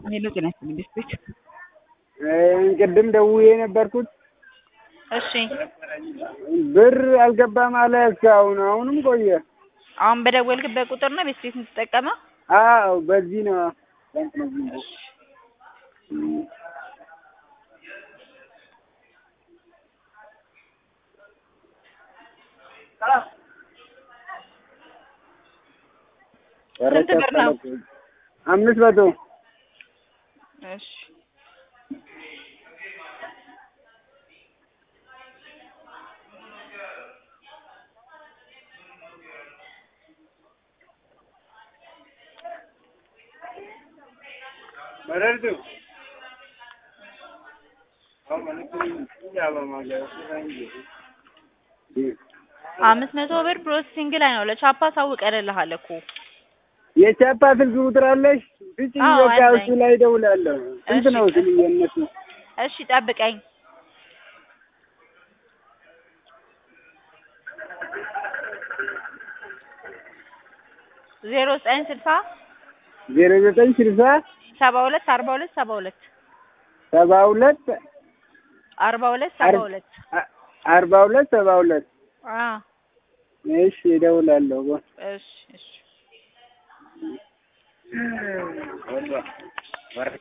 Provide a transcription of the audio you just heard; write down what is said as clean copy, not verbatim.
ሄሎ ጤና ይስጥልኝ ቤት ቅድም ደውዬ ነበርኩት። እሺ ብር አልገባም አለ እስካሁን። አሁንም ቆየ። አሁን በደወልክበት ቁጥር ነው ቤት የምትጠቀመው? አዎ በዚህ ነው። ስንት ብር ነው? 500 እሺ መረርቱ 500 ብር ፕሮሰሲንግ ላይ ነው። ለቻፓ ሳውቀልልሃል እኮ። የቻፓ ስልክ ቁጥር አለሽ? ብቻ እሱ ላይ ደውላለሁ። ስንት ነው ስልክ የነሱ? እሺ ጠብቀኝ። ዜሮ 960 0960 72 42 72 72 42 72 42 72 እሺ እደውላለሁ። እሺ እሺ